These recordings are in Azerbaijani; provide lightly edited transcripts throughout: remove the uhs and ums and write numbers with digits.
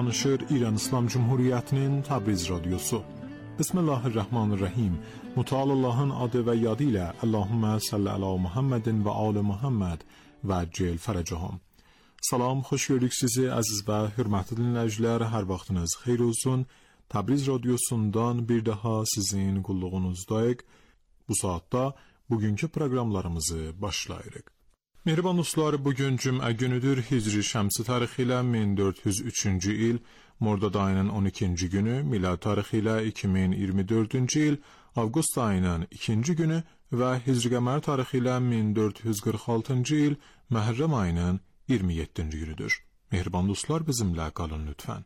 Yanışır İran İslam Cumhuriyeti'nin Təbriz Radyosu. Bismillahirrahmanirrahim. Müteal Allah'ın adı ve yadıyla Allahümme salli ala Muhammedin ve ali Muhammed ve cel feracahum. Salam, xoş gördük sizi aziz və hörmətli dinləyicilər. Hər vaxtınız xeyir olsun. Təbriz Radyosu'ndan bir daha sizin qulluğunuzdayıq. Bu saatda bugünkü proqramlarımızı başlayırıq. Mehriban dostlar, bugün cümə günüdür. Hicri şəmsi tarixi ilə 1403-cü il, Mordad ayının 12-ci günü, milad tarixi ilə 2024-cü il, avqust ayının 2-ci günü və Hicri qəmər tarixi ilə 1446-cı il, Məhərrəm ayının 27-ci günüdür. Mehriban dostlar, bizimlə qalın lütfən.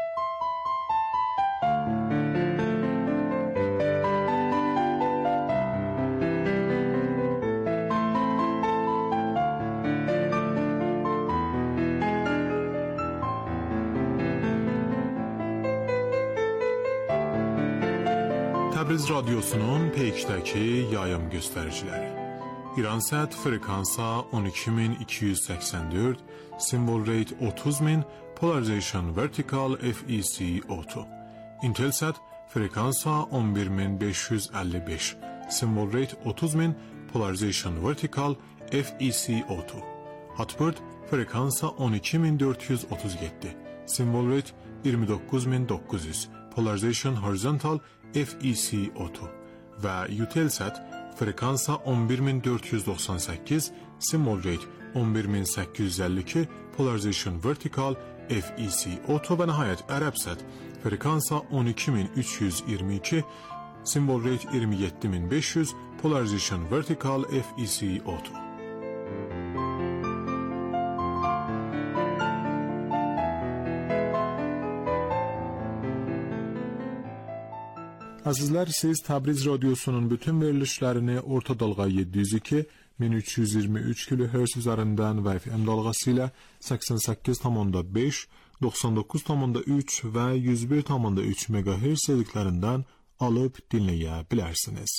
Təbriz Radyosu'nun peykdəki yayım göstəriciləri. İransat frekansa 12284, symbol rate 30000, polarization vertical FEC auto. Intelsat frekansa 11555, symbol rate 30000, polarization vertical FEC auto. Hotbird frekansa 12437, symbol rate 29900, polarization horizontal FEC auto. Və Eutelsat frekansa 11498, symbol rate 11852, polarization vertical FEC auto və nəhayət Ərəbsat frekansa 12322, symbol rate 27500, polarization vertical FEC auto. Azizlər, siz Təbriz Radyosu'nun bütün verilişlərini orta dalğa 702, 1323 kHz üzərindən və FM dalğası ilə 88,5, 99,3 və 101,3 MHz dediklərindən alıb dinləyə bilərsiniz.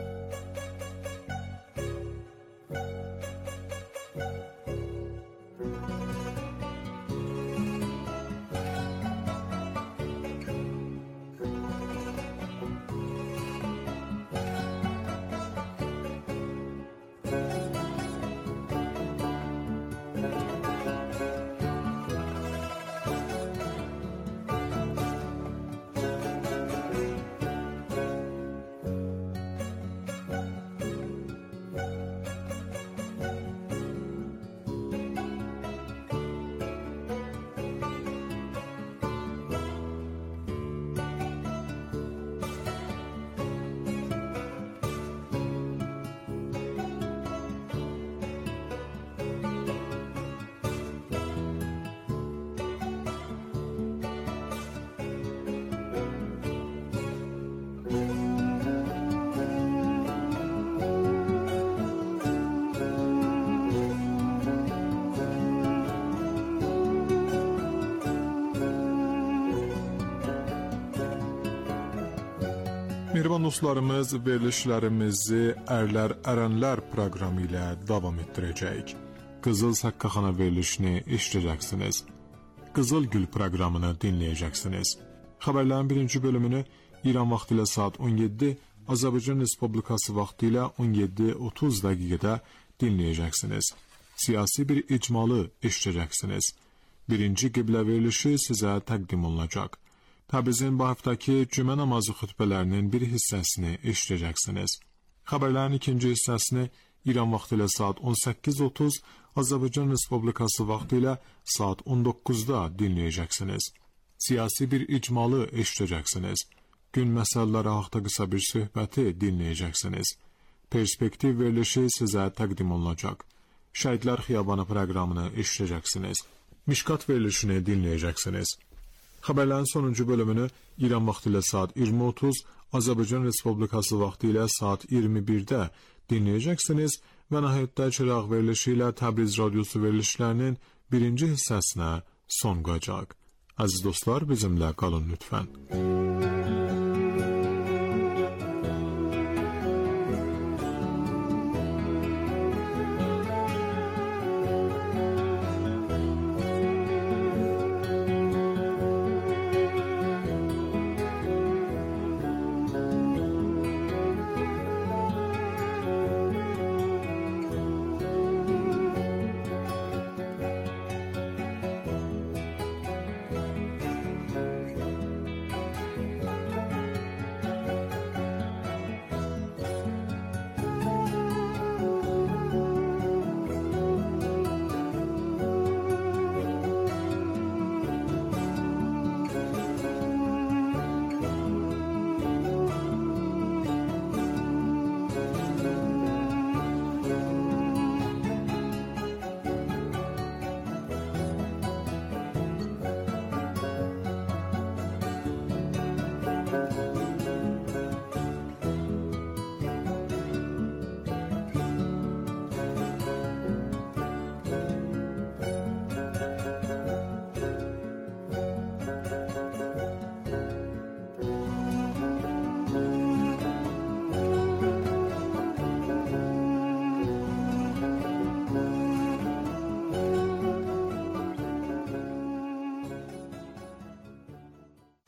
Mehriban dostlarımız, verilişlərimizi Ərlər Ərənlər proqramı ilə davam etdirəcəyik. Qızıl Saqqaxana verilişini eşidəcəksiniz. Qızıl Gül proqramını dinləyəcəksiniz. Xəbərlərin birinci bölümünü İran vaxtı ilə saat 17, Azərbaycan Respublikası vaxtı ilə 17:30 dəqiqədə dinləyəcəksiniz. Siyasi bir icmalı eşidəcəksiniz. Birinci qiblə verilişi sizə təqdim olunacaq. Təbrizin bu haftaki cümə namazı xütbələrinin bir hissəsini eşidəcəksiniz. Xəbərlərin ikinci hissəsini İran vaxtı ilə saat 18:30, Azərbaycan Respublikası vaxtı ilə saat 19-da dinləyəcəksiniz. Siyasi bir icmalı eşidəcəksiniz. Gün məsələləri haqqında qısa bir söhbəti dinləyəcəksiniz. Perspektiv verilişi sizə təqdim olunacaq. Şəhidlər Xiyabanı proqramını eşidəcəksiniz. Mişkat verilişini dinləyəcəksiniz. Xəbərlərin sonuncu bölümünü İran vaxtı ilə saat 20:30, Azərbaycan Respublikası vaxtı ilə saat 21-də dinləyəcəksiniz və nəhayətdə çıraq verilişi ilə Təbriz Radyosu verilişlərinin birinci hissəsinə son qoyacaq. Aziz dostlar, bizimlə qalın lütfən.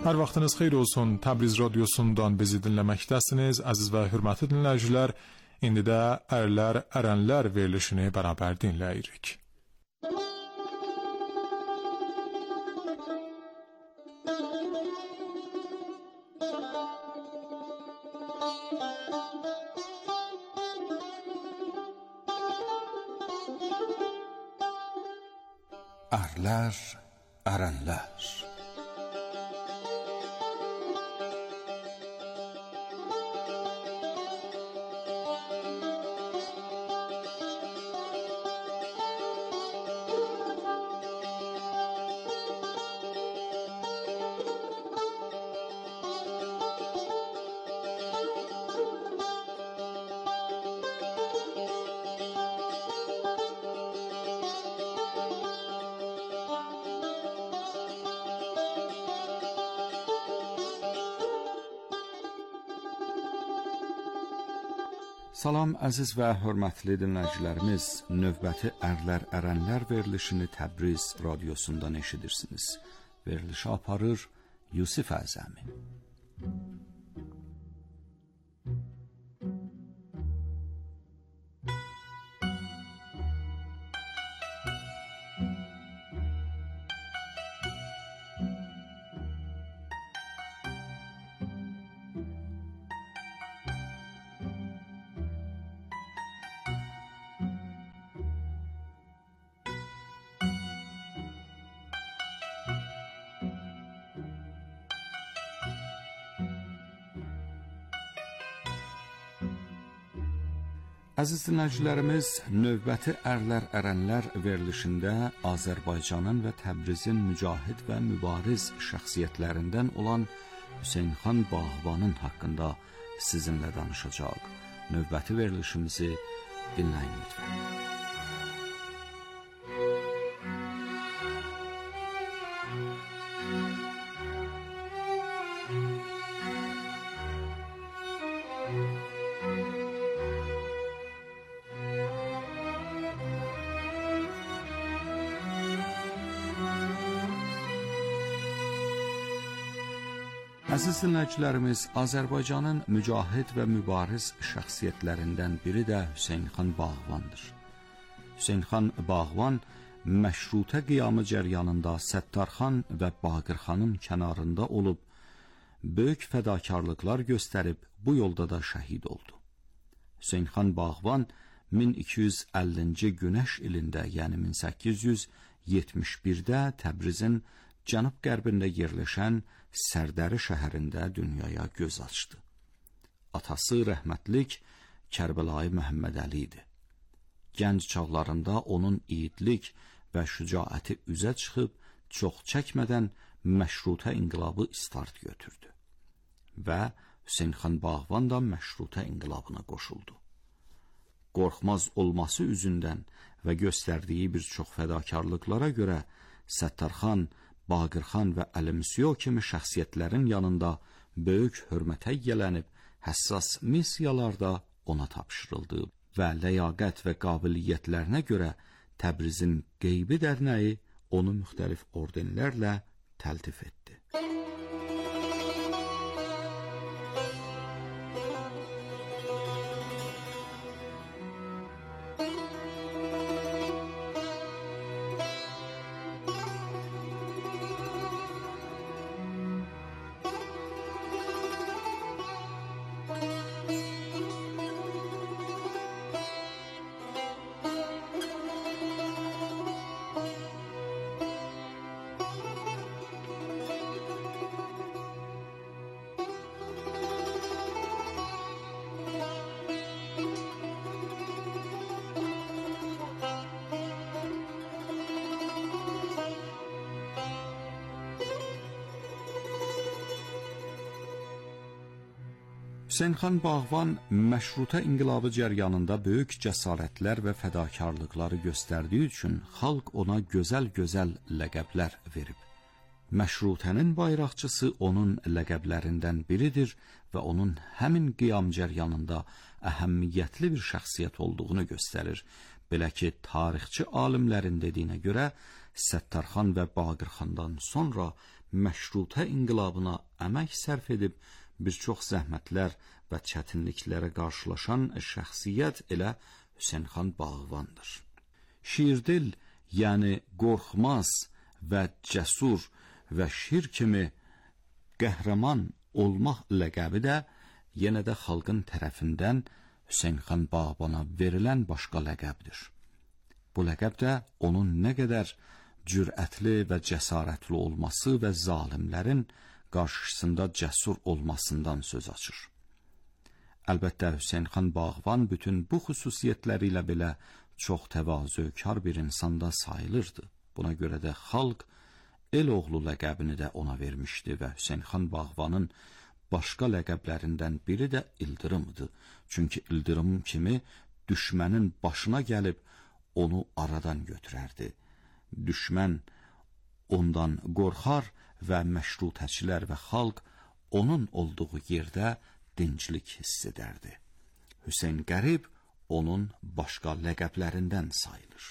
Hər vaxtınız xeyir olsun. Təbriz radiosundan bizi dinləməkdəsiniz. Əziz və hörmətli dinləyicilər, indi də Ərlər, Ərənlər verilişini bərabər dinləyirik. Ərlər, Ərənlər. Salam əziz və hörmətli dinləyicilərimiz, növbəti Ərlər, Ərənlər verilişini Təbriz radiosundan eşidirsiniz. Verilişi aparır Yusif Əzəmi. Əziz dinləyicilərimiz, növbəti Ərlər, Ərənlər verilişində Azərbaycanın və Təbrizin mücahid və mübariz şəxsiyyətlərindən olan Hüseynxan Bağvanın haqqında sizinlə danışacaq. Növbəti verilişimizi dinləyin lütfən. Əziz dinləyicilərimiz, Azərbaycanın mücahid və mübariz şəxsiyyətlərindən biri də Hüseynxan Bağvandır. Hüseynxan Bağvan məşrutə qiyamı cəryanında Səttarxan və Baqırxanın kənarında olub, böyük fədakarlıqlar göstərib bu yolda da şəhid oldu. Hüseynxan Bağvan 1250-ci günəş ilində, yəni 1871-də Təbrizin cənub-qərbində yerləşən Sərdəri şəhərində dünyaya göz açdı. Atası rəhmətlik Kərbəlayı Məhəmməd Əli idi. Gənc çağlarında onun yiğidlik və şücaəti üzə çıxıb, çox çəkmədən məşrutə inqilabı start götürdü. Və Hüseynxan Bağvan da məşrutə inqilabına qoşuldu. Qorxmaz olması üzündən və göstərdiyi bir çox fədakarlıqlara görə Səttarxan, Baqırxan və Əlimsiyo kimi şəxsiyyətlərin yanında böyük hörmətə yiyələnib, həssas missiyalarda ona tapşırıldı və ləyaqət və qabiliyyətlərinə görə Təbrizin Qeybi dərnəyi onu müxtəlif ordenlərlə təltif etdi. Hüseynxan Bağvan məşrutə inqilabı cəryanında böyük cəsarətlər və fədakarlıqları göstərdiyi üçün xalq ona gözəl-gözəl ləqəblər verib. Məşrutənin bayraqçısı onun ləqəblərindən biridir və onun həmin qiyam cəryanında əhəmiyyətli bir şəxsiyyət olduğunu göstərir. Belə ki, tarixçi alimlərin dediyinə görə Səttarxan və Baqirxandan sonra məşrutə inqilabına əmək sərf edib bir çox zəhmətlər və çətinliklərə qarşılaşan şəxsiyyət elə Hüseynxan Bağvandır. Şirdil, yəni qorxmaz və cəsur və şir kimi qəhrəman olmaq ləqəbi də yenə də xalqın tərəfindən Hüseynxan Bağvana verilən başqa ləqəbdir. Bu ləqəb də onun nə qədər cürətli və cəsarətli olması və zalimlərin qarşısında cəsur olmasından söz açır. Əlbəttə, Hüseynxan Bağvan bütün bu xüsusiyyətləri ilə belə çox təvazökar bir insanda sayılırdı. Buna görə də xalq el oğlu ləqəbini də ona vermişdi və Hüseynxan Bağvanın başqa ləqəblərindən biri də İldırımdı. Çünki İldırım kimi düşmənin başına gəlib onu aradan götürərdi. Düşmən ondan qorxar və məşrutəçilər və xalq onun olduğu yerdə dinclik hiss edərdi. Hüseyn Qərib onun başqa ləqəblərindən sayılır.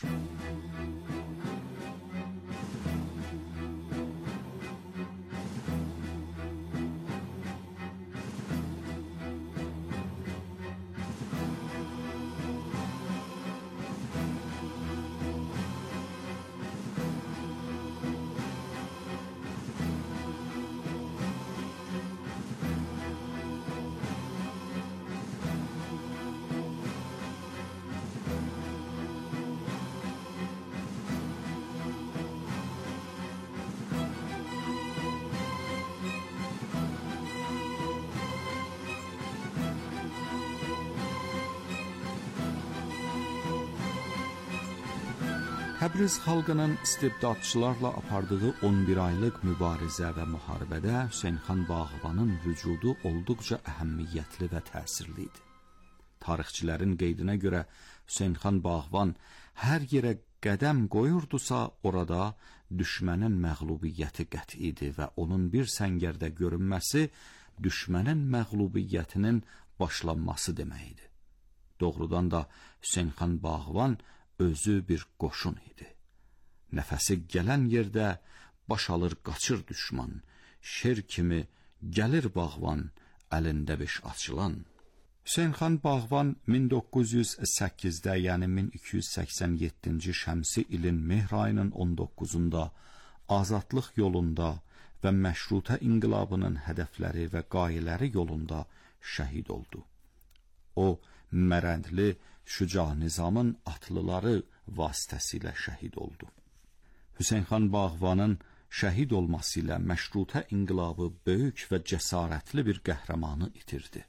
Təbriz xalqının istibdadçılarla apardığı 11 aylıq mübarizə və müharibədə Hüseynxan Bağvanın vücudu olduqca əhəmiyyətli və təsirli idi. Tarixçilərin qeydinə görə Hüseynxan Bağvan hər yerə qədəm qoyurdusa, orada düşmənin məğlubiyyəti qəti idi və onun bir səngərdə görünməsi düşmənin məğlubiyyətinin başlanması demək idi. Doğrudan da Hüseynxan Bağvan özü bir qoşun idi. Nəfəsi gələn yerdə baş alır qaçır düşman, şer kimi gəlir Bağvan, əlində beş açılan. Hüseynxan Bağvan 1908-də, yəni 1287-ci şəmsi ilin mehr ayının 19-unda azadlıq yolunda və məşrutə inqilabının hədəfləri və qayeləri yolunda şəhid oldu. O, mərəndli Şüca Nizamın atlıları vasitəsilə şəhid oldu. Hüseynxan Bağvanın şəhid olması ilə məşrutə inqilabı böyük və cəsarətli bir qəhrəmanı itirdi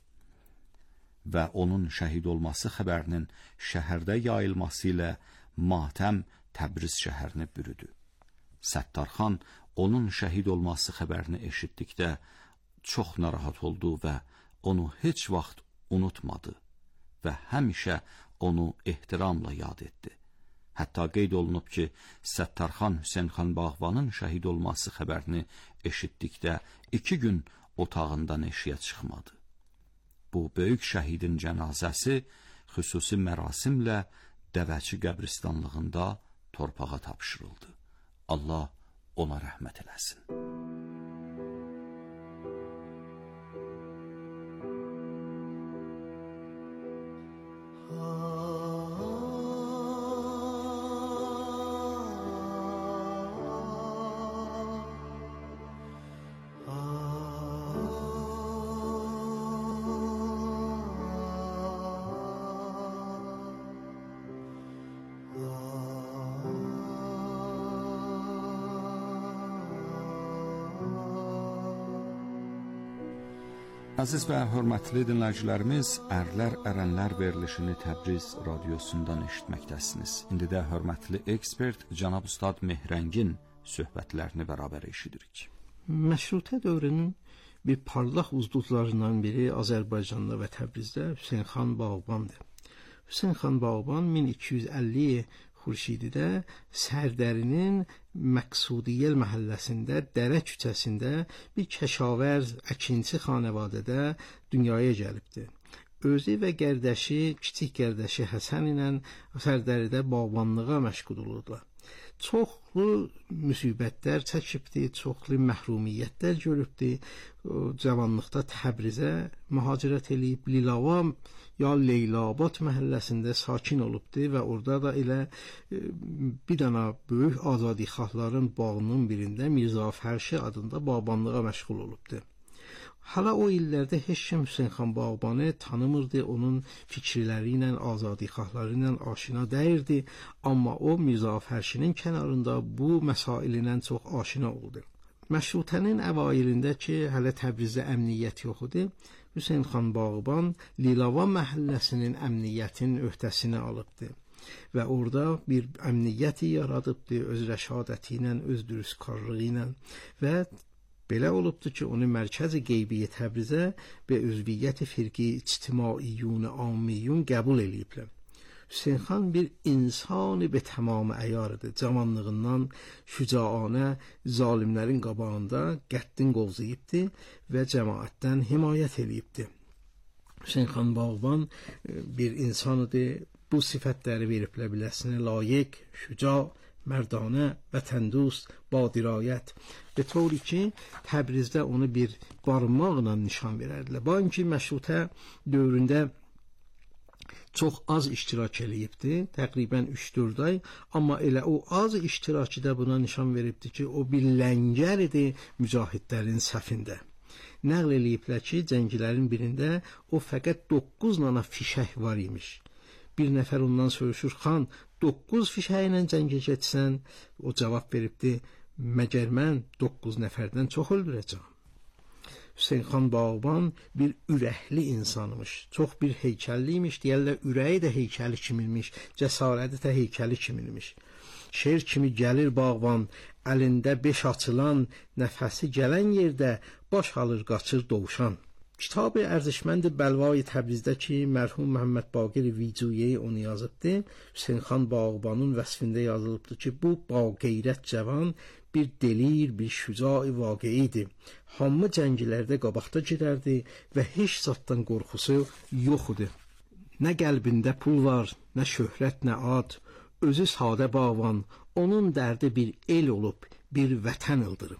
və onun şəhid olması xəbərinin şəhərdə yayılması ilə matəm Təbriz şəhərini bürüdü. Səttarxan onun şəhid olması xəbərini eşitdikdə çox narahat oldu və onu heç vaxt unutmadı və həmişə onu ehtiramla yad etdi. Hətta qeyd olunub ki, Səttarxan Hüseynxan Bağvanın şəhid olması xəbərini eşitdikdə 2 gün otağından eşiyə çıxmadı. Bu böyük şəhidin cənazəsi xüsusi mərasimlə Dəvəçi qəbristanlığında torpağa tapşırıldı. Allah ona rəhmət eləsin. Əziz və hörmətli dinləyicilərimiz, Ərlər Ərənlər verilişini Təbriz radiosundan eşitməkdəsiniz. İndi də hörmətli ekspert Cənab Ustad Mehrəngin söhbətlərini bərabər eşidirik. Məşrutə dövrünün bir parlaq ulduzlarından biri Azərbaycanda və Təbrizdə Hüseynxan Bağvandır. Hüseynxan Bağvan 1250 Xurşididə Sərdərinin Məqsudiyyəl məhəlləsində Dərə küçəsində bir kəşavər, əkinçi xanəvadədə dünyaya gəlibdir. Özü və qərdəşi, kiçik qərdəşi Həsən ilə Sərdəridə bağbanlığa məşğul olurdular. çoxlu müsibətlər çəkibdi, çoxlu məhrumiyyətlər görübdi. Cavanlıqda Təbrizə mühacirət eləyib, Lilavam ya Leylabad məhəlləsində sakin olubdu və orada da elə bir dənə böyük azadixahların bağının birində Mirzə Fərşi adında bağbanlığa məşğul olubdu. Hala o illərdə heç kim Hüseynxan Bağbanı tanımırdı, onun fikirləri ilə, azadixahları ilə aşina deyirdi, amma o Mirzə Fərşinin kənarında bu məsail ilə çox aşina oldu. Məşrutənin əvailində ki, hələ Təbrizdə əmniyyət yox idi, Hüseynxan Bağban Lilavan məhəlləsinin əmniyyətin öhdəsini alıbdı və orada bir əmniyyəti yaradıbdı öz rəşadəti ilə, öz dürüstkarlığı ilə və belə olubdu ki, onu Mərkəzi Qeybiyə Təbrizə və üzviyyət firqi ictimaiyyun ammiyyun qəbul eləyiblər. Hüseynxan bir insanı be tamam əyarıdır. Cavanlığından şücaanə zalimlərin qabağında qəddin qovzayıbdı və cəmaətdən himayət eləyibdi. Hüseynxan Bağban bir insanıdır. Bu sifətləri veriblər biləsinə layiq, şüca, mərdanə, vətəndust, badirayət. Be طوری ki, Təbrizdə onu bir barmaqla nişan verərdilər. Bankı məşrutə dövründə çox az iştirak eləyibdi, təqribən 3-4 ay, amma elə o az iştirakı da buna nişan veribdi ki, o bir ləngər idi mücahidlərin səfində. Nəql eləyiblər ki, cəngilərin birində o fəqət 9 dənə fişək var imiş. Bir nəfər ondan soruşur, xan, 9 fişəklə cəngə getsən? O cavab veribdi, məgər mən 9 nəfərdən çox öldürəcəm. Hüseynxan Bağban bir ürəkli insanmış, çox bir heykəlli imiş, deyərlər ürəyi də heykəli kiminmiş, cəsarəti də heykəli kiminmiş. Şeir kimi gəlir Bağban, əlində 5 açılan, nəfəsi gələn yerdə baş alır qaçır dovşan. Kitab-ı ərzişmənd Bəlvay Təbrizdə ki, mərhum Məhəmməd Baqir Vicuyeyi onu yazıbdı. Hüseynxan Bağbanın vəsfində yazılıbdı ki, bu baqeyrət cavan bir delir, bir şüca-i vaqiidir. Hamı cəngilərdə qabaqda gedərdi və heç zatdan qorxusu yox idi. Nə qəlbində pul var, nə şöhrət, nə ad, özü sadə Bağban, onun dərdi bir el olub, bir vətən ildırıb.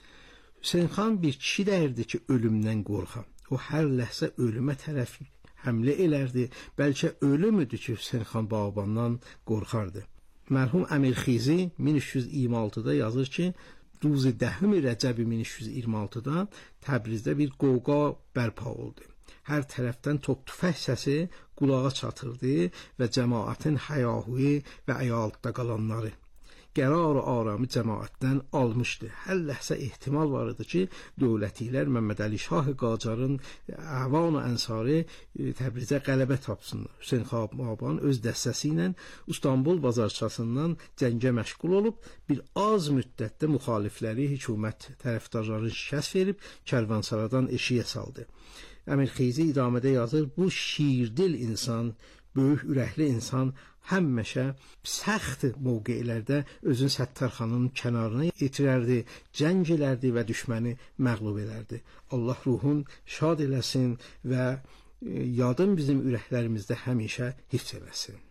Hüseynxan bir kişi dəyirdi ki, ölümdən qorxa. O hər ləhzə ölümə tərəf həmlə elərdi. Bəlkə ölümüdür ki, Hüseynxan Bağbandan qorxardı. Mərhum Əmirxizi 1326-da yazır ki, Ruzi 10 Rəcəb 1326-da Təbrizdə bir qoqa bərpa oldu. Hər tərəfdən top tüfək səsi qulağa çatırdı və cəmaətin həyahuyu və əyaltda qalanları qərar aramı cəmaətdən almışdı. Hər ləhsə ehtimal var idi ki, dövlətilər Məmməd Əli Şah Qacarın əvan və ənsarı Təbrizə qələbə tapsınlar. Hüseynxan Bağban öz dəstəsi ilə İstanbul bazarçasından cəngə məşğul olub, bir az müddətdə müxalifləri hökumət tərəfdarlarını şikəst verib, Kərvansaradan eşiyə saldı. Əmirxizi idamədə yazır, bu şirdil insan, böyük ürəkli insan həmişə səxt mövqelərdə özün Səttarxanın kənarına yetirərdi, cəng elərdi və düşməni məğlub edərdi. Allah ruhun şad eləsin və yadın bizim ürəklərimizdə həmişə hifz eləsin.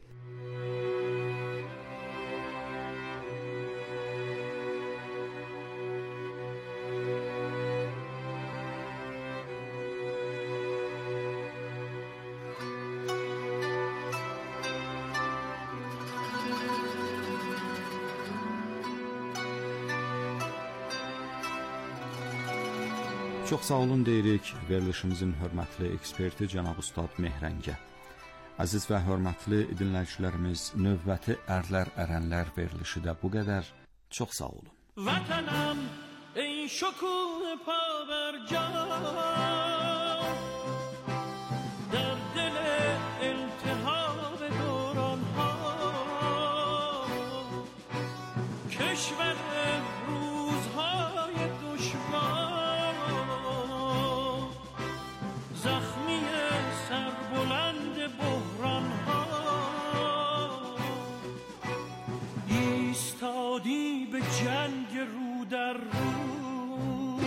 Çox sağ olun deyirik verilişimizin hörmətli eksperti cənab Ustad Mehrəngə. Əziz və hörmətli dinləyicilərimiz, növbəti Ərlər Ərənlər verilişi də bu qədər. Çox sağ olun. Vətənəm, ey şokun pavərcan, در دل التهاب دوران ها کشور روزهای دشوار زخمی سربلند بحران ها ایستادی به جنگ رو در رو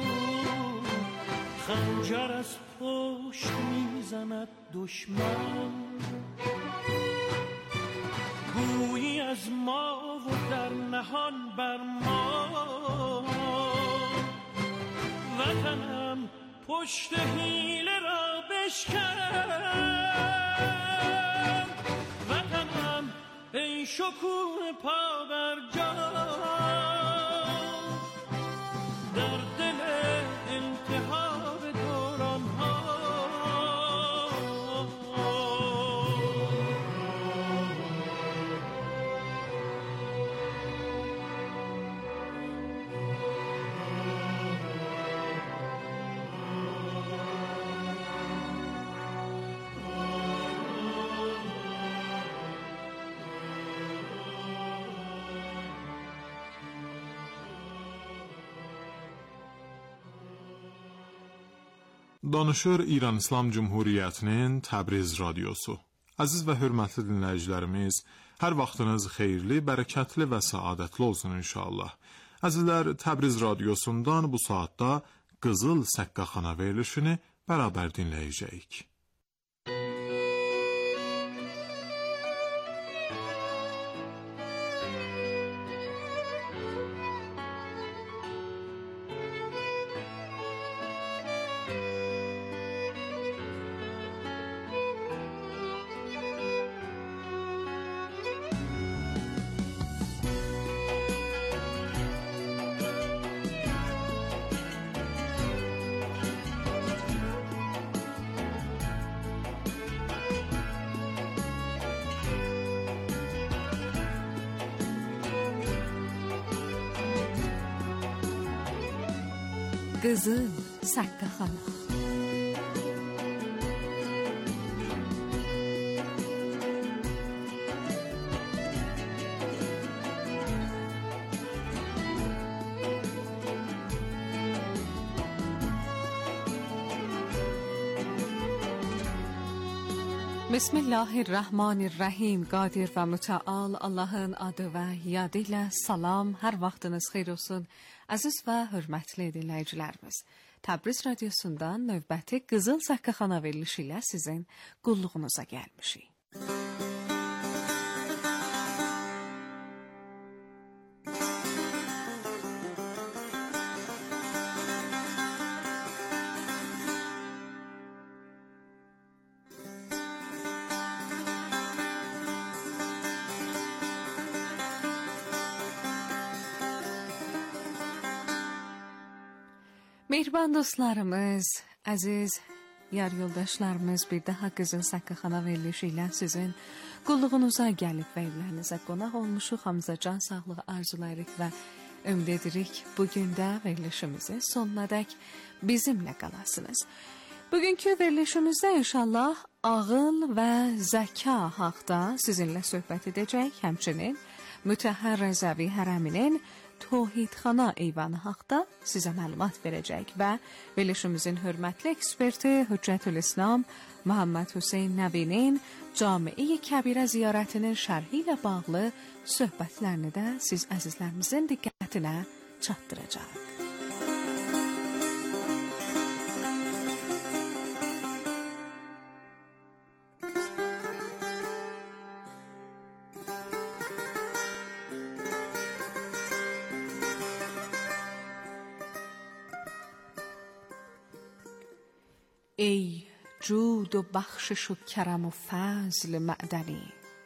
خنجر از پشت میزند دشمن گویی از ما و در نهان بر ما. وطنم پشت حیله را بشکن، وطنم ای شکوه پا بر جا، در دل التهاب دوران ها. Danışır İran İslam Cumhuriyyətinin Təbriz radiosu. Əziz və hörmətli dinləyicilərimiz, hər vaxtınız xeyirli, bərəkətli və səadətli olsun inşallah. Əzizlər, Təbriz radiosundan bu saatda Qızıl Səqqaxana verilişini bərabər dinləyəcəyik. Qızıl Səqqaxana. بسم الله الرحمن الرحیم. قادر və mütəal Allahın adı və yadı ilə salam, hər vaxtınız xeyir olsun. Əziz və hörmətli dinləyicilərimiz, Təbriz radiosundan növbəti Qızıl Səqqaxana verilişi ilə sizin qulluğunuza gəlmişik. Mehriban dostlarımız, əziz yar yoldaşlarımız, bir daha Qızıl Səqqaxana verilişi ilə sizin qulluğunuza gəlib və evlərinizə qonaq olmuşuq. Hamıza can sağlığı arzulayırıq və ümid edirik bugün də verilişimizin sonuna dək bizimlə qalasınız. Bugünkü verilişimizdə inşallah ağıl və zəka haqda sizinlə söhbət edəcək. Həmçinin Mütəhhər Rəzəvi hərəminin Tohidxana eyvanı haqda sizə məlumat verəcək və verilişimizin hörmətli eksperti Hüccətülislam Muhammed Hüseyn Nəvinin Cami-i Kəbirə ziyarətinin şərhi ilə bağlı söhbətlərini də siz əzizlərimizin diqqətinə çatdıracaq. ای جود و بخشش و کرم و فضل معدنی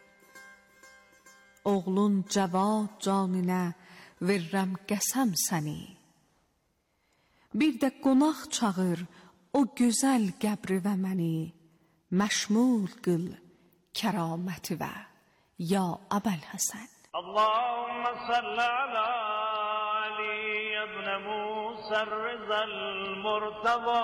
oğlun cavad canine verirəm qəsəm səni. Bir də qonaq çağır o gözəl qəbri və məni, məşmul qıl kəraməti və ya Əbəl Həsən. Allahümme salli ala Ali ibn Musa Rizal Murtaba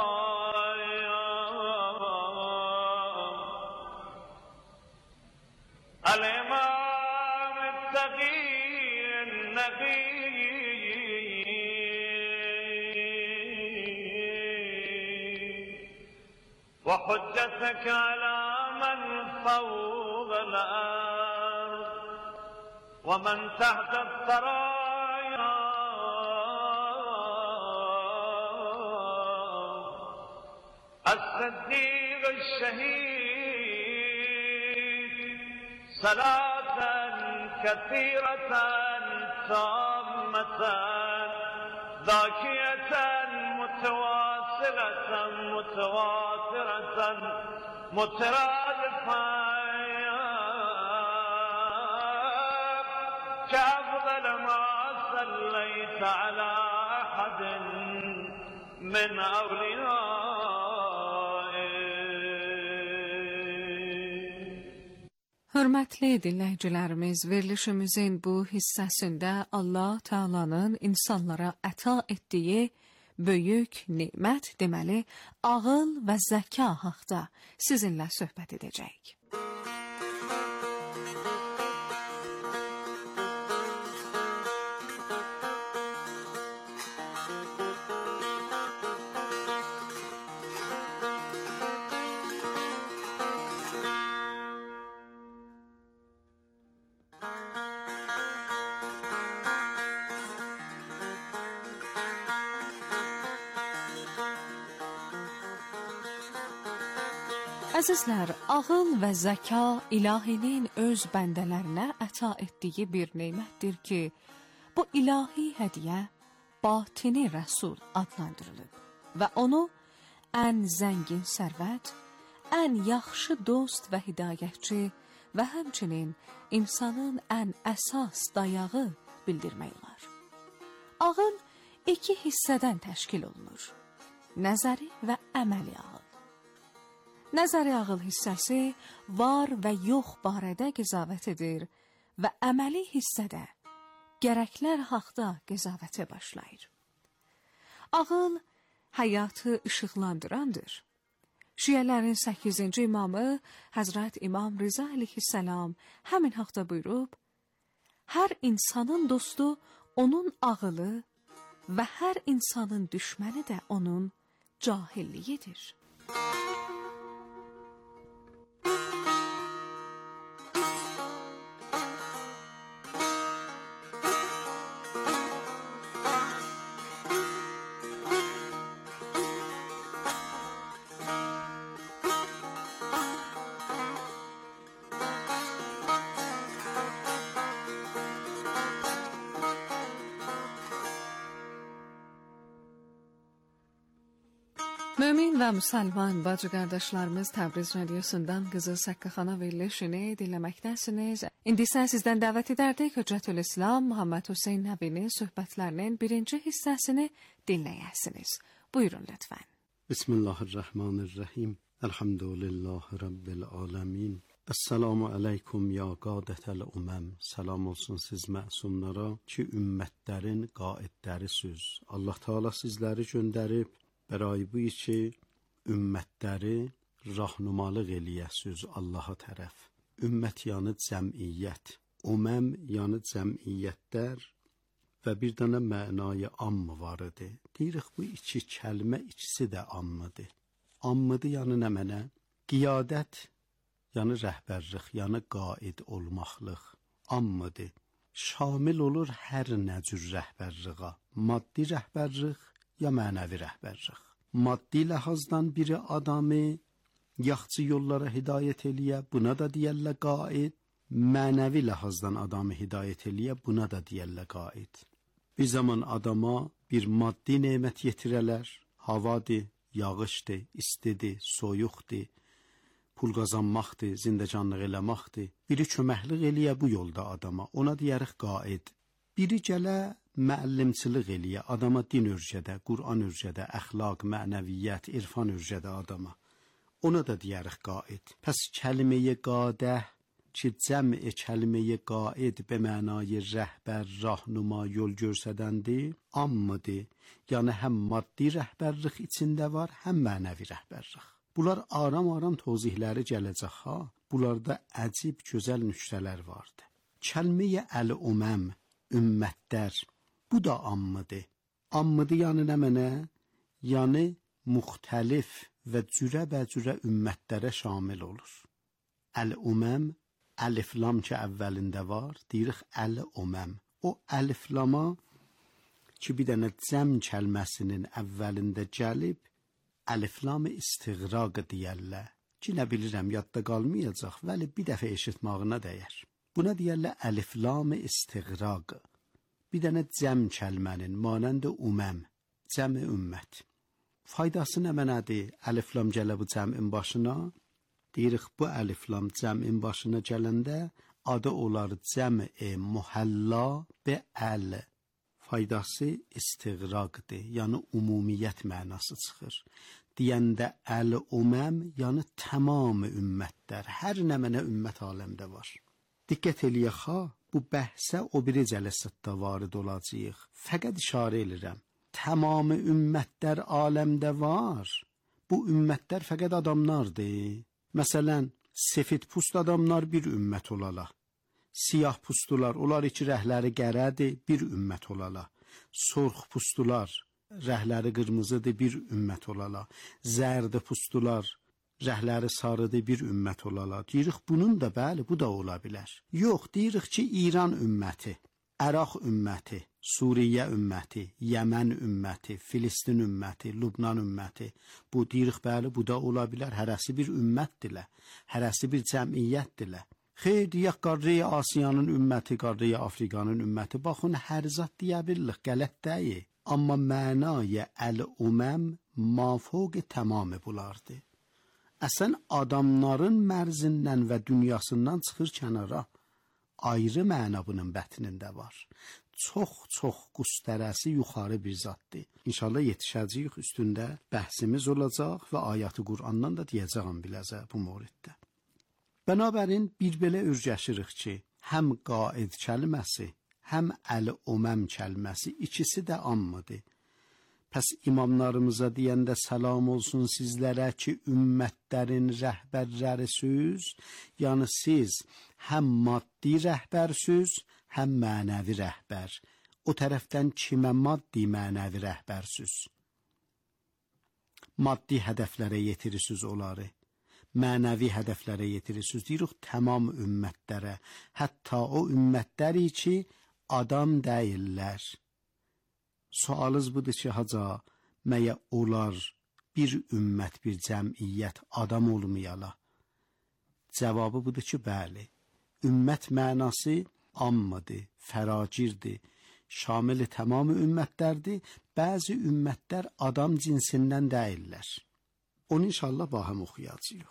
الإمام التقي النبي وحجتك على من فوق الأرض ومن تحت الثرايا الصديق الشهيد صلاة كثيرة تامة ذاكية متواصلة متواترة مترادفة كأفضل ما صليت على أحد من Hörmətli dinləyicilərimiz, verilişimizin bu hissəsində Allah Taala'nın insanlara əta etdiyi böyük nemət, deməli, ağıl və zəka haqqında sizinlə söhbət edəcəyik. Əzizlər, ağıl və zəka ilahinin öz bəndələrinə əta etdiyi bir nemətdir ki, bu ilahi hədiyyə batini rəsul adlandırılıb və onu ən zəngin sərvət, ən yaxşı dost və hidayətçi və həmçinin insanın ən əsas dayağı bildirmək olar. Ağıl iki hissədən təşkil olunur: nəzəri və əməli ağıl. Nəzəri ağıl hissəsi var və yox barədə qızavət edir və əməli hissədə gərəklər haqda qızavətə başlayır. Ağıl həyatı işıqlandırandır. Şiələrin 8-ci imamı Həzrət İmam Rıza əleyhissalam həmin haqda buyurub: hər insanın dostu onun ağılı və hər insanın düşməni də onun cahilliyidir. Mömin və müsəlman bacı qardaşlarımız, Təbriz radiosundan Qızıl Səkkəxana verilişini dinləməkdəsiniz. İndi isə sizdən dəvət edərdik Höccətül-İslam Muhammed Hüseyn Nəbinin söhbətlərinin birinci hissəsini dinləyəsiniz. Buyurun lütfən. Bismillahirrahmanirrahim. Elhamdülillahi Rabbil alemin. Esselamu aleykum ya qadətəl uməm. Salam olsun siz məsumlara ki, ümmətlərin qaidlərisiz. Allah Teala sizləri göndərib برای bu ki, ümmətləri rahnumalıq eləyəsiz Allaha tərəf. Ümmət yanı cəmiyyət, uməm yanı cəmiyyətlər və bir dənə mənayı amm var idi. Deyirik bu iki kəlmə ikisi də ammıdır. Ammıdır yanı nə mənə? Qiyadət yanı rəhbərlik, yanı qaid olmaqlıq. Ammıdır. Şamil olur hər nə cür rəhbərliğa. Maddi rəhbərlik ya mənəvi rəhbərlik. Maddi ləhazdan biri adamı yaxşı yollara hidayət eləyə, buna da deyərlər qaid. Mənəvi ləhazdan adamı hidayət eləyə, buna da deyərlər qaid. Bir zaman adama bir maddi nemət yetirələr, havadır, yağışdır, istidir, soyuqdur, pul qazanmaqdır, zindəcanlıq eləmaqdır. Biri köməklik eləyə bu yolda adama, ona deyərik qaid. Biri gələ müəllimçilik eləyə, adama din öyrədə, Qur'an öyrədə, əxlaq, mənəviyyət, irfan öyrədə adama. Ona da deyərik qaid. Pəs kəlməyə qadə ki, cəmi kəlməyə qaid be mənayı rəhbər, rahnuma, yol görsədəndir, ammıdır. Yəni həm maddi rəhbərlik içində var, həm mənəvi rəhbərlik. Bunlar aram-aram tozihləri gələcək ha. Bunlarda əcib, gözəl nüktələr vardı. Kəlməyə əl-uməm, ümmətlər, bu da ammıdır. Ammıdır yəni nə mənə? Yəni müxtəlif və cürə-bəcürə ümmətlərə şamil olur. Əl-uməm, əliflam ki əvvəlində var, deyirik əl-uməm. O əliflama ki bir dənə cəm kəlməsinin əvvəlində gəlib, əliflam-ı istiğraq deyərlər. Ki nə bilirəm, yadda qalmayacaq, vəli bir dəfə eşitmağına dəyər. Buna deyərlər əliflam-ı istiğraq. bir dənə cəm kəlmənin manənd uməm, cəm ümmət. Faydası nə mənədir? Əlif lam gələ bu cəmin başına. Deyirik bu əlif lam cəmin başına gələndə adı olar cəm-i muhalla be əl. Faydası istiğraqdır, yəni ümumiyyət mənası çıxır. Deyəndə əl-uməm, yəni tamam ümmətlər, hər nə mənə ümmət aləmdə var. Diqqət eləyək ha, bu bəhsə o biri cələsətdə varid olacaq. Fəqət işarə edirəm. Tamam ümmətlər aləmdə var. Bu ümmətlər fəqət adamlardır. Məsələn, sefid pust adamlar bir ümmət olala. Siyah pustular, onlar iki rəhləri qərədir, bir ümmət olala. Sorx pustular, rəhləri qırmızıdır, bir ümmət olala. Zərd pustular, rəhləri sarıdır, bir ümmət olala. Deyirik, bunun da bəli, bu da ola bilər. Yox, deyirik ki, İran ümməti, Əraq ümməti, Suriyə ümməti, Yəmən ümməti, Filistin ümməti, Lübnan ümməti. Bu deyirik, bəli, bu da ola bilər. Hərəsi bir ümmətdirlər, hərəsi bir cəmiyyətdirlər. Xeyr, deyək, qarrıya Asiyanın ümməti, qarrıya Afrikanın ümməti. Baxın, hər zat deyə bilirik, qələt deyil. Amma mənaya əl-uməm mafوق tamamı bulardı. Əsən adamların mərzindən və dünyasından çıxır kənara. Ayrı məna bunun bətnində var. Çox qustərəsi yuxarı bir zaddır. İnşallah yetişəcəyik, üstündə bəhsimiz olacaq və ayəti Qur'andan da deyəcəyəm biləcə bu moriddə. Bənabərin bir belə ürgəşirik ki, həm qaid kəlməsi, həm əl-uməm kəlməsi ikisi də ammıdır. Pəs imamlarımıza deyəndə salam olsun sizlərə ki, ümmətlərin rəhbərlərisiz, yəni siz həm maddi rəhbərsüz, həm mənəvi rəhbər. O tərəfdən kimə maddi, mənəvi rəhbərsüz? Maddi hədəflərə yetirirsiniz onları. Mənəvi hədəflərə yetirirsiniz. Deyirik, tamam ümmətlərə, hətta o ümmətləri ki, adam deyirlər. Sualınız budur ki, haca, məyə olar bir ümmət, bir cəmiyyət adam olmayala? Cavabı budur ki, bəli. Ümmət mənası ammıdır, fəracirdir, şamili tamam ümmətlərdir. Bəzi ümmətlər adam cinsindən deyirlər. Onu inşallah bahəm oxuyacağıq.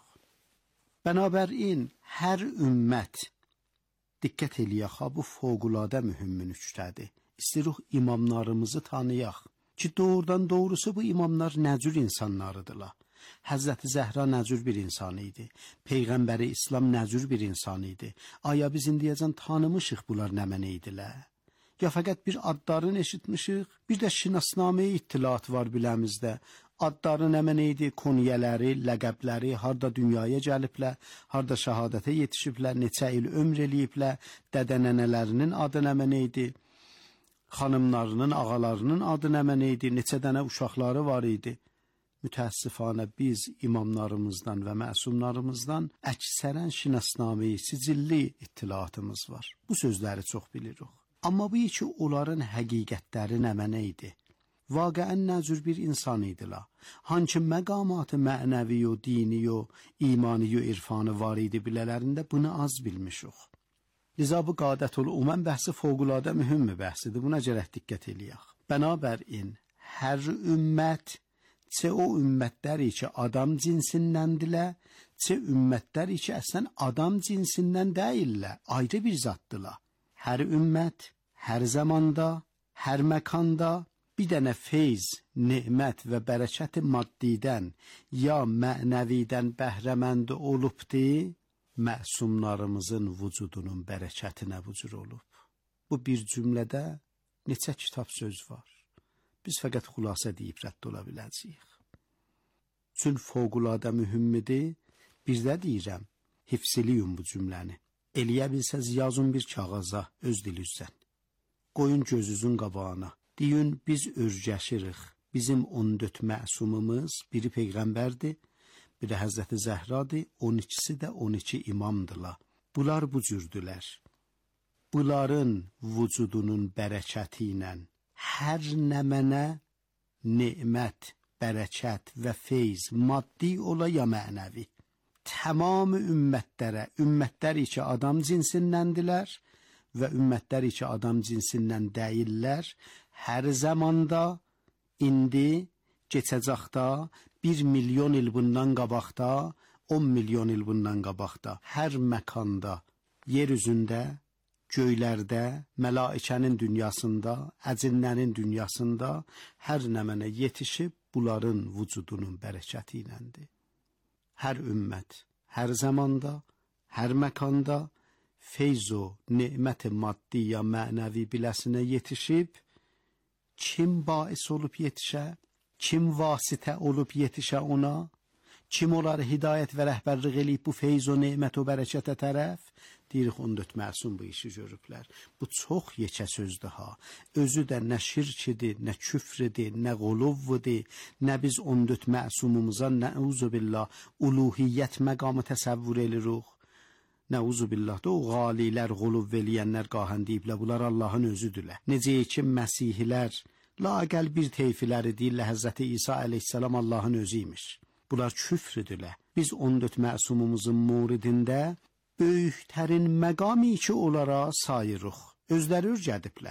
Bənabərin, hər ümmət, diqqət eləyək, bu fövqəladə mühüm nüqtədir. İstəyirik imamlarımızı tanıyaq ki, doğrudan doğrusu bu imamlar nə cür insanlarıdırlar. Həzrəti Zəhra nə cür bir insan idi? Peyğəmbəri İslam nə cür bir insan idi? Aya biz indiyəcən tanımışıq bunlar nə mənə idilər? Ya fəqət bir adlarını eşitmişik, bir də şinasnaməyə ittilaat var biləmizdə. Adları nə mənə idi? Kunyələri, ləqəbləri, harda dünyaya gəliblər, harda şəhadətə yetişiblər, neçə il ömr eləyiblər, dədənənələrinin adı nə mənə idi? Xanımlarının, ağalarının adı nə mənə idi? Neçə dənə uşaqları var idi? Mütəəssifanə biz imamlarımızdan və məsumlarımızdan əksərən şinasnaməyi, sicilli ittilaatımız var. Bu sözləri çox bilirik. Amma bu ki, onların həqiqətləri nə mənə idi? Vaqəən nə cür bir insan idilər? Hanki məqamatı mənəvi o, dini o, imani o, irfanı var idi bilələrində bunu az bilmişik. Liza bu qadətül uməm bəhsi fövqəladə mühüm bəhsidir. Buna gərək diqqət eləyək. Bənabərin, hər ümmət, çə o ümmətləri ki, adam cinsindəndirlər, çə ümmətləri ki, əslən adam cinsindən deyillər, ayrı bir zatdırlar. Hər ümmət, hər zamanda, hər məkanda bir dənə feyz, nemət və bərəkət maddidən ya mənəvidən bəhrəmənd olubdur, məsumlarımızın vücudunun bərəkətinə vücud olub. Bu bir cümlədə neçə kitab söz var. Biz fəqət xülasə deyib rədd ola biləcəyik. Çün fövqəladə mühümmidir, bir də deyirəm, hifziliyum bu cümləni. Eləyə bilsəz yazın bir kağaza öz dilinizdən. Qoyun gözünüzün qabağına. Deyin, biz örgəşirik. Bizim 14 məsumumuz, biri Peyğəmbərdir, biri Həzrəti Zəhradır, 12-si də 12 imamdırlar. Bunlar bu cürdülər. Bunların vücudunun bərəkəti ilə hər nə mənə nemət, bərəkət və feyz, maddi ola ya mənəvi. Tamam ümmətlərə, ümmətləri ki adam cinsindəndirlər, və ümmətləri ki adam cinsindən deyirlər, hər zamanda, indi, keçəcəkdə, 1 milyon il bundan qabaqda, 10 milyon il bundan qabaqda, hər məkanda, yer üzündə, göylərdə, mələikənin dünyasında, əcinnənin dünyasında hər nəmənə yetişib bunların vücudunun bərəkəti iləndir. Hər ümmət, hər zamanda, hər məkanda feyz o nemət maddi ya mənəvi biləsinə yetişib, kim bais olub yetişə, kim vasitə olub yetişə ona, kim onları hidayət və rəhbərlik eləyib bu feyz o nemət o bərəkətə tərəf, deyirik 14 məsum bu işi görüblər. Bu çox yekə sözdür ha. Özü də nə şirkidir, nə küfridir, nə quluvvudir, nə biz 14 məsumumuza nəuzubillah uluhiyyət məqamı təsəvvür edirik. Nəuzubillah da o qalilər, quluv eləyənlər qahən deyiblər, bunlar Allahın özüdürlər. Necə ki məsihilər, laqəl bir teyfiləri deyirlər, Həzrəti İsa əleyhissalam Allahın özüymiş. Bunlar küfrüdürlər. Biz 14 məsumumuzun muridində böyüklərin məqami ki onlara sayırıq. Özləri ürgədiblər.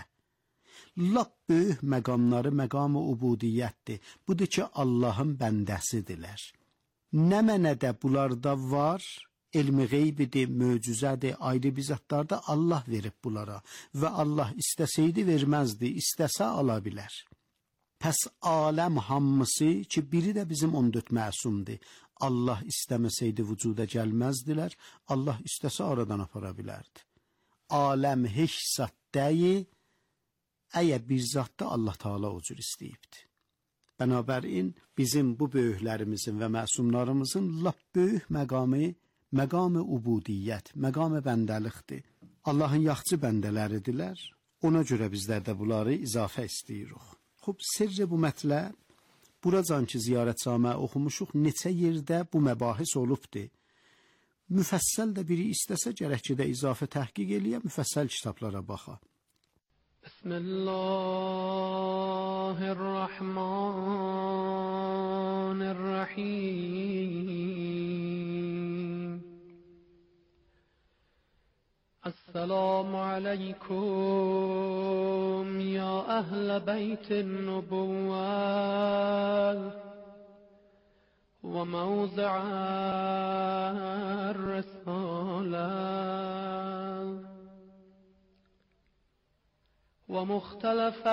Lap böyük məqamları məqam-ı ubudiyyətdir. Budur ki Allahın bəndəsidirlər. Nə mənədə bunlarda var, elmi qeybidir, möcüzədir, ayrı bizatlarda Allah verib bunlara və Allah istəsəydi verməzdi, istəsə ala bilər. Pəs aləm hamısı ki biri də bizim 14 məsumdur. Allah istəməsəydi vücuda gəlməzdilər, Allah istəsə aradan apara bilərdi. Aləm heç zat deyil, əgər bir zatda Allah Teala o cür istəyibdi. Bənabərin bizim bu böyüklərimizin və məsumlarımızın lap böyük məqamı, məqam-ı ubudiyyət, məqam-ı bəndəlikdir. Allahın yaxçı bəndələridirlər, ona görə bizlər də bunları izafə istəyirik. Xub, sirri bu mətləb, buracan ki ziyarətnamə oxumuşuq, neçə yerdə bu məbahis olubdur. Müfəssəl də biri istəsə gərək ki də izafə təhqiq eləyə, müfəssəl kitablara baxa. Bismillahirrahmanirrahim. السلام عليكم يا أهل بيت النبوة وموضع الرسالة ومختلف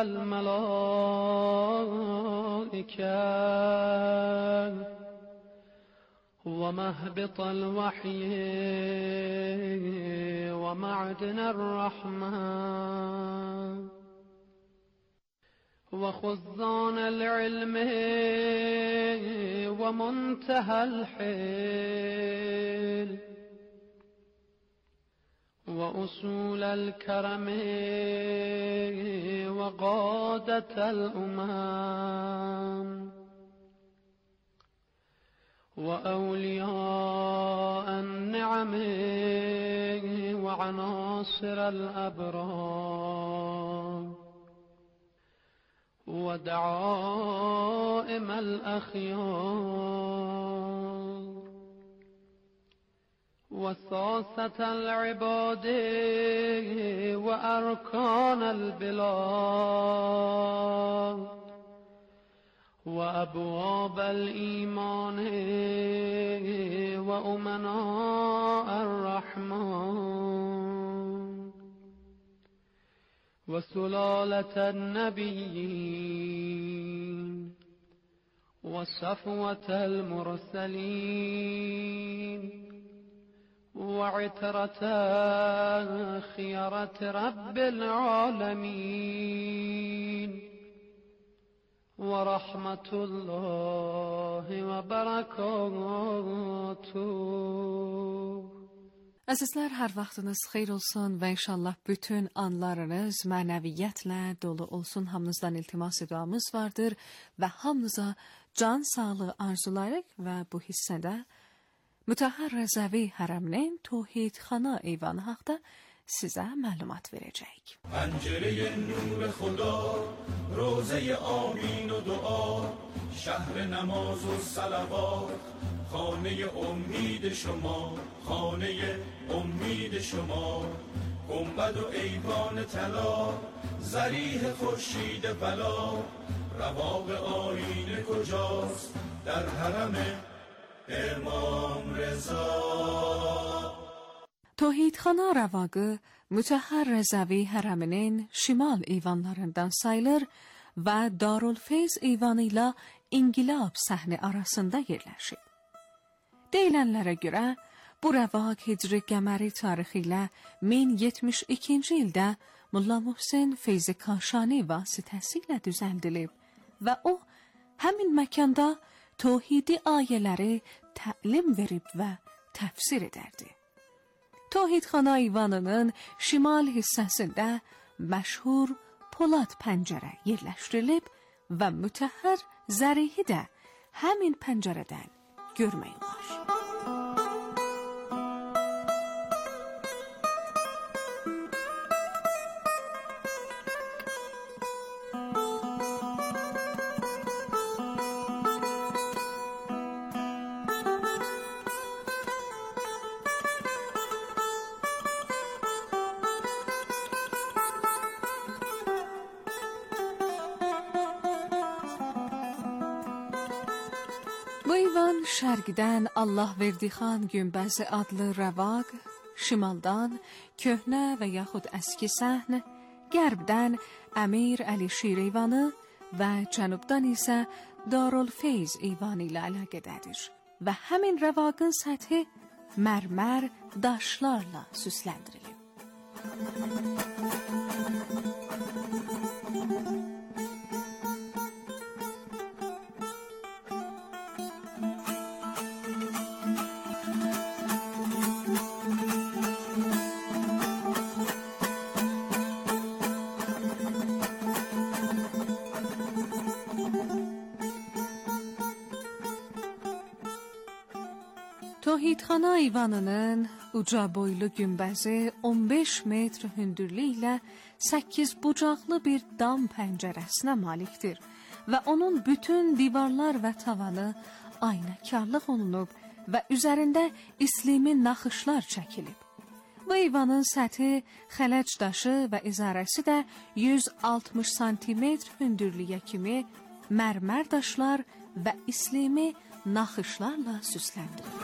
الملائكة ومهبط الوحي ومعدن الرحمة وخزان العلم ومنتهى الحيل وأصول الكرم وقادة الأمم وأولياء النعم وعناصر الأبرار ودعائم الأخيار وساسة العباد وأركان البلاد وأبواب الإيمان وأمناء الرحمن وسلالة النبيين وصفوة المرسلين وعترة خيرة رب العالمين ورحمة الله وبركاته. Əzizlər, hər vaxtınız xeyir olsun və inşallah bütün anlarınız mənəviyyətlə dolu olsun. Hamınızdan iltimas duamız vardır və hamınıza can sağlığı arzulayırıq və bu hissədə Mütəhhər Rəzəvi Hərəminin Tohidxana eyvanı haqda sizə məlumat verəcəyik. پنجره نور خدا روزه آمین و دعا شهر نماز و صلوات خانه امید شما خانه امید شما گنبد و ایوان طلا، ضریح خورشید بلا، رواق آیینه کجاست در حرم امام رضا. Tohidxana ravağı Mütəhhər Rəzəvi hərəminin şimal eyvanlarından sayılır və Darülfeyz eyvanı ilə İnqilab səhni arasında yerləşir. Deyilənlərə görə bu rəvaq Hicri qəməri tarixi ilə 1072-ci ildə Molla Muhsin Feyzi Kaşani vasitəsilə düzəldilib və o həmin məkanda tohidi ayələri təlim verib və təfsir edərdi. Tohidxana eyvanının şimal hissəsində məşhur Polad pəncərə yerləşdirilib və mütəhhər zərihi də həmin pəncərədən görmək olar. Bu eyvan şərqdən Allahverdixan günbəzi adlı rəvaq, şimaldan köhnə və yaxud əski səhn, qərbdən Əmir Əli Şir eyvanı və cənubdan isə Darülfeyz eyvanı ilə əlaqədədir və həmin rəvaqın səthi mərmər daşlarla süsləndirilib. Tohidxana eyvanının uca boylu günbəzi 15 metr hündürlüyü ilə 8 bucaqlı bir dam pəncərəsinə malikdir və onun bütün divarlar və tavanı aynakarlıq olunub və üzərində islimi naxışlar çəkilib. Bu eyvanın səthi, xələc daşı və izarəsi də 160 santimetr hündürlüyə kimi mərmər daşlar və islimi naxışlarla süsləndirilib.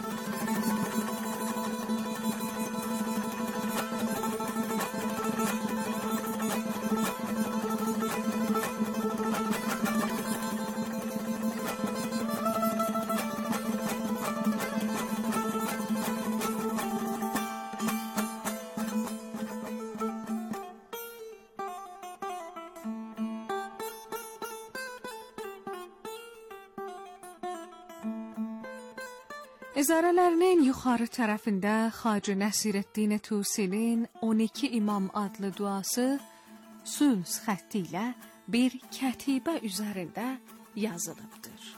İzarələrinin yuxarı tərəfində Xacı Nəsirəddin Tusinin 12 İmam adlı duası süls xətti ilə bir kətibə üzərində yazılıbdır.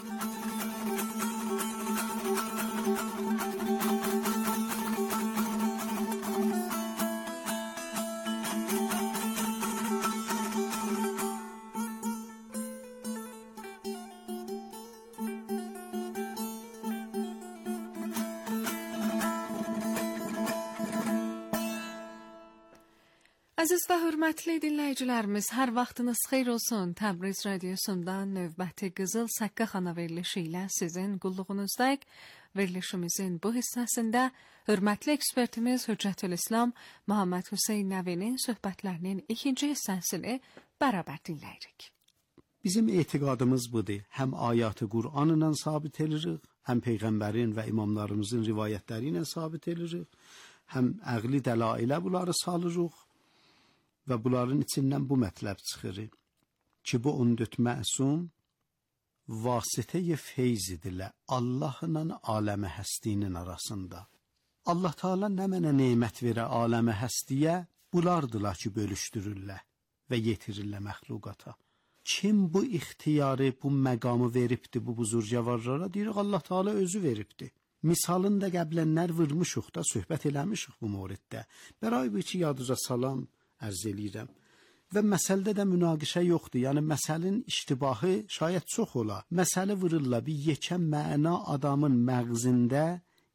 Əziz və hörmətli dinləyicilərimiz, hər vaxtınız xeyir olsun. Təbriz radiosundan növbəti Qızıl Səqqəxana verilişi ilə sizin qulluğunuzdayıq. Verilişimizin bu hissəsində hörmətli ekspertimiz Hüccətülislam Muhammed Hüseyn Nəvinin söhbətlərinin ikinci hissəsini bərabər dinləyirik. Bizim etiqadımız budur. Həm ayatı Qur'an ilə sabit edirik, həm Peyğəmbərin və imamlarımızın rivayətləri ilə sabit edirik, həm əqli dəlailə bunları salırıq. Və bunların içindən bu mətləb çıxır ki, bu 14 məsum vasitəyə feyz edilə Allahla aləmə həstinin arasında. Allah Teala nə mənə nemət verə aləmə həstiyə, bunlardılar ki, bölüşdürürlər və yetirirlər məxluqata. Kim bu ixtiyarı, bu məqamı veribdi bu buzurcavarlara? Deyirik, Allah Teala özü veribdi. Misalını da qəblənlər vurmuşuq da, söhbət eləmişik bu moriddə. Bəray bu ki, yadıca salam ərz eləyirəm. Və məsələdə də münaqişə yoxdur. Yəni, məsələnin iştibahı şayət çox ola. Məsələ vururlar, bir yekə məna adamın məğzində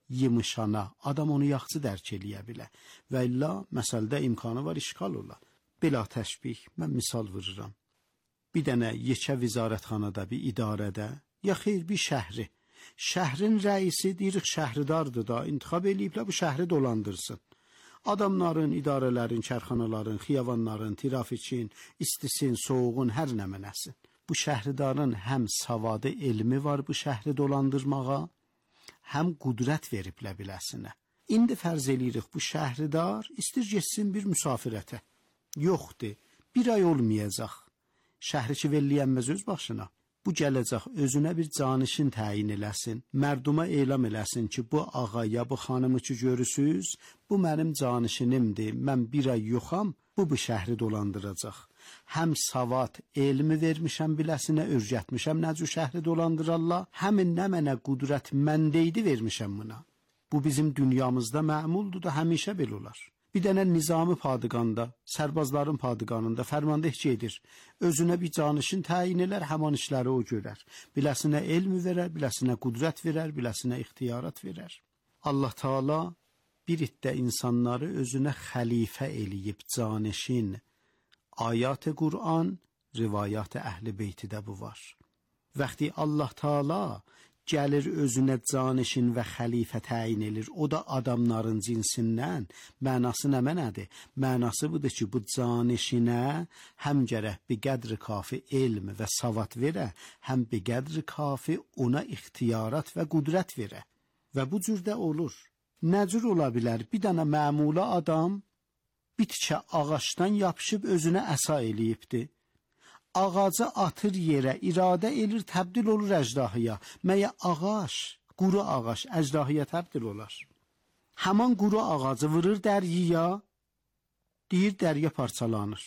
yemişana adam onu yaxşı dərk eləyə bilər. Və illa məsələdə imkanı var, işgal ola. Belə təşbih, mən misal vururam. Bir dənə yekə vizarətxanada, bir idarədə, ya xeyr bir şəhri. Şəhrin rəisi deyirik şəhridardır da, intiqab eləyiblər bu şəhri dolandırsın. Adamların, idarələrin, kərxanaların, xiyavanların, trafikin, istisin, soğuğun, hər nə mənəsin. Bu şəhridarın həm savadı, elmi var bu şəhri dolandırmağa, həm qudrət veriblə biləsinə. İndi fərz eləyirik bu şəhridar istir getsin bir müsafirətə. Yoxdur, bir ay olmayacaq. Şəhri ki velliyənməz öz başına. Bu gələcək özünə bir canişin təyin eləsin, mərduma elam eləsin ki, bu ağaya, bu xanımı ki görürsünüz, bu mənim canişinimdir, mən bir ay yoxam, bu şəhri dolandıracaq. Həm savad, elmi vermişəm biləsinə, örgətmişəm necə şəhri dolandırarlar, həmin nə mənə qudrət məndeydi vermişəm buna. Bu bizim dünyamızda məmuldur da həmişə belə olar. Bir dənə nizami padıqanda, sərbazların padıqanında fərmandeh gedir. Özünə bir canişin təyin elər, həman işləri o görər. Biləsinə elmi verər, biləsinə qudrət verər, biləsinə ixtiyarat verər. Allah Taala bir iddə insanları özünə xəlifə eləyib canişin. Ayat-ı Qur'an, rivayat-ı Əhl-i Beytidə bu var. Vəxti Allah Taala gəlir özünə canişin və xəlifə təyin edir. O da adamların cinsindən. Mənası nə mənədir? Mənası budur ki, bu canişinə həm gərək bir qədri kafi elm və savad verə, həm bir qədri kafi ona ixtiyarat və qudrət verə. Və bu cürdə olur. Nə cür ola bilər? Bir dənə məmula adam bir tikə ağaçdan yapışıb özünə əsa eləyibdir. Ağacı atır yerə, iradə elir, təbdil olur əjdahıya. Məyə ağac, quru ağac əjdahıya təbdil olar. Həman quru ağacı vurur dəryaya, deyir dərya parçalanır.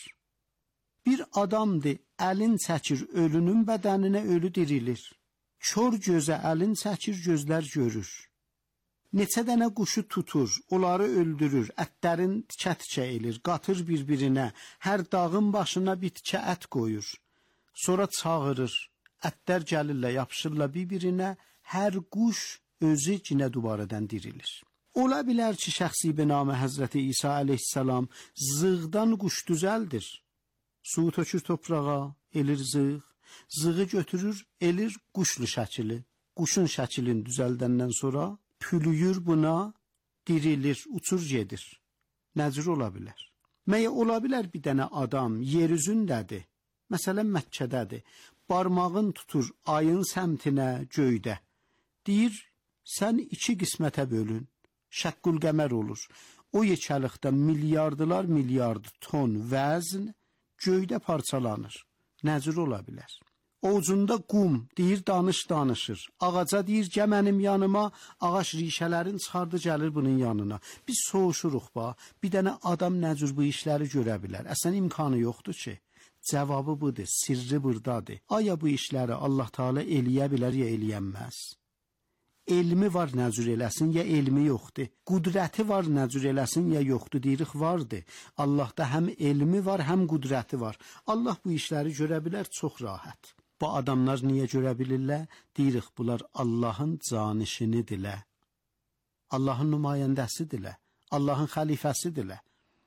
Bir adamdır, əlin çəkir ölünün bədəninə, ölü dirilir. Kör gözə əlin çəkir, gözlər görür. Neçə dənə quşu tutur, onları öldürür, ətlərin tikə-tikə elir, qatır bir-birinə, hər dağın başına bir tikə ət qoyur. Sonra çağırır, ətlər gəlirlər, yapışırlar bir-birinə, hər quş özü cinə dubaradan dirilir. Ola bilər ki, şəxsi benamə Həzrəti İsa əleyhissalam zığdan quş düzəldir. Suyu tökür toprağa, elir zığ, zığı götürür, elir quşlu şəkili. Quşun şəklini düzəldəndən sonra pülüyür buna, dirilir, uçur gedir. Nəcür ola bilər? Məyə ola bilər bir dənə adam yer üzündədir, məsələn Məkkədədir, barmağın tutur ayın səmtinə göydə. Deyir, sən iki qismətə bölün, şəqqül qəmər olur. O yekəlikdə milyardılar milyardı ton vəzn göydə parçalanır. Nəcür ola bilər? Ovucunda qum, deyir danışır. Ağaca deyir gəl mənim yanıma, ağac rişələrin çıxardı gəlir bunun yanına. Biz soğuşuruq bax, bir dənə adam nəcür bu işləri görə bilər. Əslən imkanı yoxdur ki. Cavabı budur, sirri buradadır. Aya bu işləri Allah Teala eləyə bilər ya eləyənməz? Elmi var nəcür eləsin ya elmi yoxdur. Qudrəti var nəcür eləsin ya yoxdur, deyirik vardır. Allahda həm elmi var, həm qudrəti var. Allah bu işləri görə bilər çox rahat. Bu adamlar niyə görə bilirlər? Deyirik bunlar Allahın canişinidirlər. Allahın nümayəndəsidirlər. Allahın xəlifəsidirlər.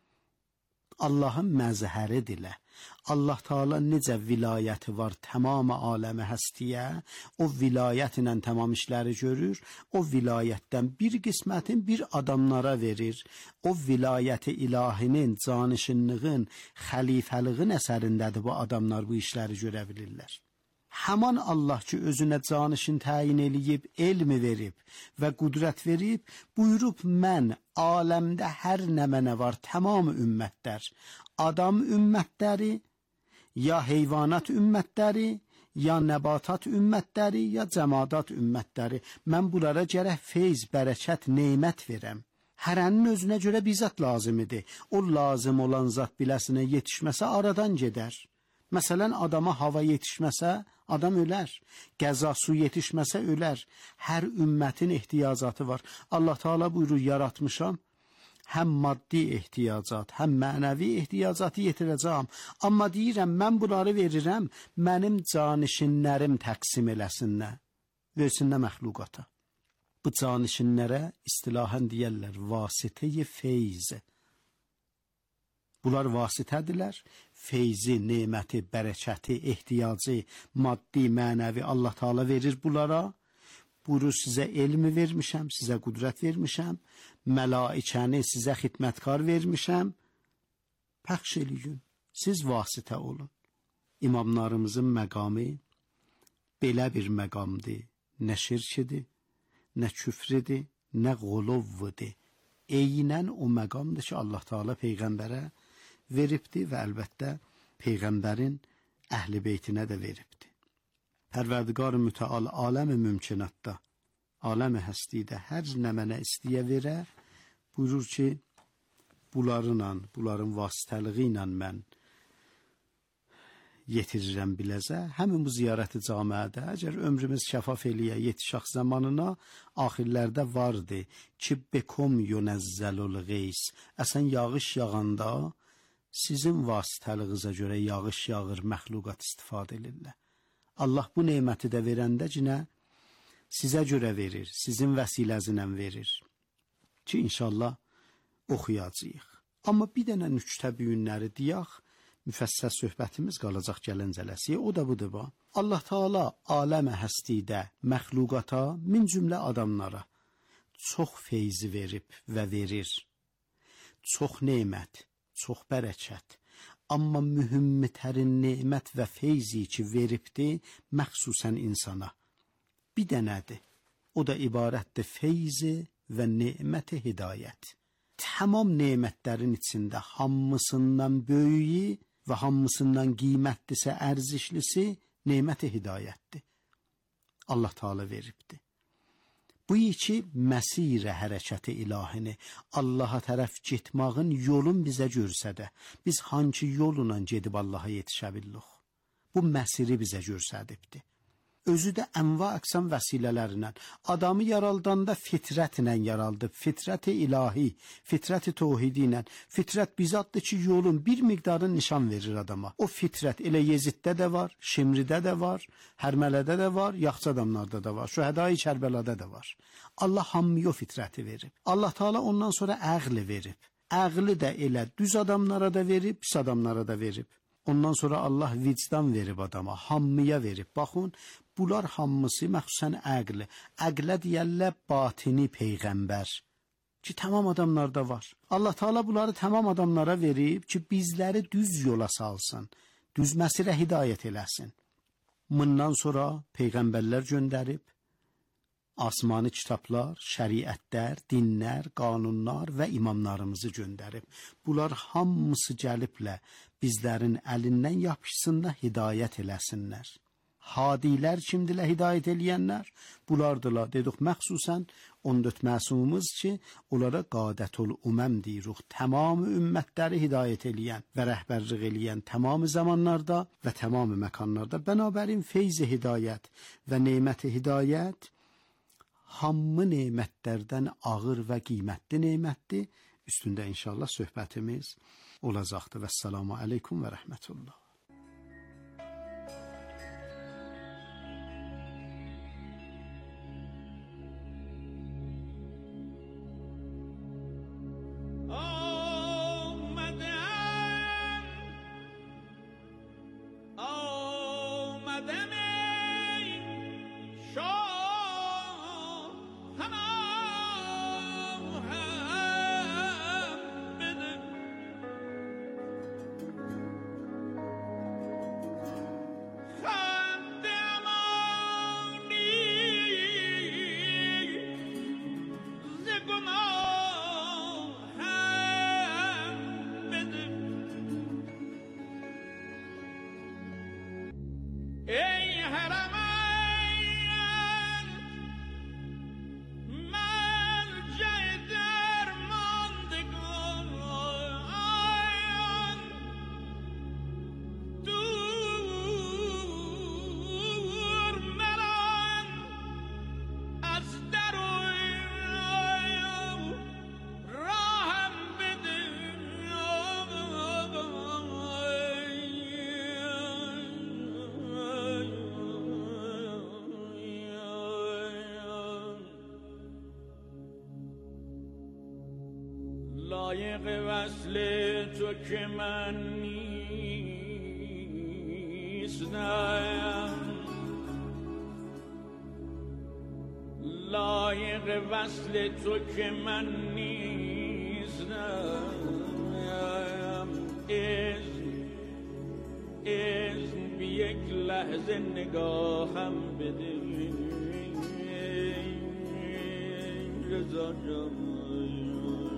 Allahın məzhəridirlər. Allah Teala necə vilayəti var tamam aləmi həstiyə, o vilayət ilə tamam işləri görür, o vilayətdən bir qismətin bir adamlara verir. O vilayəti ilahinin, canişinliğin, xəlifəliğin əsərindədir bu adamlar bu işləri görə bilirlər. Həman Allah ki özünə canişin təyin eləyib, elmi verib və qudrət verib, buyurub mən aləmdə hər nə mənə var tamam ümmətlər, adam ümmətləri, ya heyvanat ümmətləri, ya nəbatat ümmətləri, ya cəmadat ümmətləri, mən bunlara gərək feyz, bərəkət, neymət verəm. Hərənin özünə görə bir zat lazım idi. O lazım olan zat biləsinə yetişməsə aradan gedər. Məsələn, adama hava yetişməsə, adam ölər. Qəza, su yetişməsə, ölər. Hər ümmətin ehtiyacatı var. Allah Teala buyurur, yaratmışam. Həm maddi ehtiyacat, həm mənəvi ehtiyacatı yetirəcəm. Amma deyirəm, mən bunları verirəm, mənim canişinlərim təqsim eləsinlər. Versinlər məxluqata. Bu canişinlərə istilahən deyərlər vasitəyi feyz. Bunlar vasitədirlər. Feyzi, neməti, bərəkəti, ehtiyacı, maddi, mənəvi Allah Taala verir bunlara. Buyurur, sizə elmi vermişəm, sizə qüdrət vermişəm, mələikəni sizə xidmətkar vermişəm. Pəxş eləyin, siz vasitə olun. İmamlarımızın məqamı belə bir məqamdır. Nə şirkidir, nə küfridir, nə qolovvudur. Eynən o məqamdır ki, Allah Taala Peyğəmbərə veribdir və əlbəttə Peyğəmbərin əhl-i beytinə də veribdir. Pərverdigar-ı mütəal aləmi mümkünatda, aləmi həstidə hər nə mənə istəyə verə, buyurur ki, bunların vasitəliği ilə mən yetirirəm biləcə, həmin bu ziyarəti camiədə, əgər ömrümüz şəfaf eləyə yetişək zamanına, axirlərdə vardı ki, bekom yunəzzəlul qeys, əsən yağış yağanda, sizin vasitəliğizə görə yağış yağır, məxluqat istifadə edirlər. Allah bu neməti də verəndə cinə sizə görə verir, sizin vəsiləzinə verir ki, inşallah oxuyacağıq. Amma bir dənə nüktə büyünləri deyək, müfəssəl söhbətimiz qalacaq gələn cələsiyə, o da budur ba. Allah Taala aləmə həstidə, məxluqata, min cümlə adamlara çox feyzi verib və verir. Çox nemət, çox bərəkət. Amma mühümmitərin nemət və feyzi ki veribdir, məxsusən insana. Bir dənədir. O da ibarətdir feyzi və neməti hidayət. Tamam nemətlərin içində hamısından böyüyü və hamısından qiymətlisə, ərzişlisi neməti hidayətdir. Allah Taala veribdir. Bu iki məsirə hərəkəti ilahini, Allaha tərəf getmağın yolun bizə görsədə, biz hangi yolla gedib Allaha yetişə bildik? Bu məsiri bizə görsədibdir. Özü də ənva əqsam vəsilələrlə. Adamı yaraldanda fitrətlə yaraldıb, fitrət-i ilahi, fitrət-i tohidi ilə. Fitrət bizatdır ki, yolun bir miqdarın nişan verir adama. O fitrət elə Yeziddə də var, Şimridə də var, Hərmələdə də var, yaxşı adamlarda da var, Şühədai Kərbəlada da var. Allah hamıya o fitrəti verib. Allah Taala ondan sonra əqli verib. Əqli də elə düz adamlara da verib, pis adamlara da verib. Ondan sonra Allah vicdan verib adama, hamıya verib. Baxın, bunlar hamısı məxsusən əqli. Əqlə deyərlər batini peyğəmbər ki, tamam adamlarda var. Allah Taala bunları tamam adamlara verib ki, bizləri düz yola salsın, düz məsirə hidayət eləsin. Bundan sonra peyğəmbərlər göndərib, asmani kitablar, şəriətlər, dinlər, qanunlar və imamlarımızı göndərib. Bunlar hamısı gəliblə bizlərin əlindən yapışsınlar, hidayət eləsinlər. Hadilər kimdilə hidayət eləyənlər? Bunlardılar, dedik məxsusən 14 məsumumuz ki, onlara qadətül uməm deyirik. Tamamı ümmətləri hidayət eləyən və rəhbərlik eləyən tamamı zamanlarda və tamamı məkanlarda. Bənabərin feyzi hidayət və neməti hidayət hamı nemətlərdən ağır və qiymətli nemətdir. Üstündə inşallah söhbətimiz olacaqdır. Vəssalamu aleykum və rəhmətullah. لایق وصل تو که من نیستم، لایق وصل تو که من نیستم. اذن بی یک لحظه نگاهم بده رضا جان.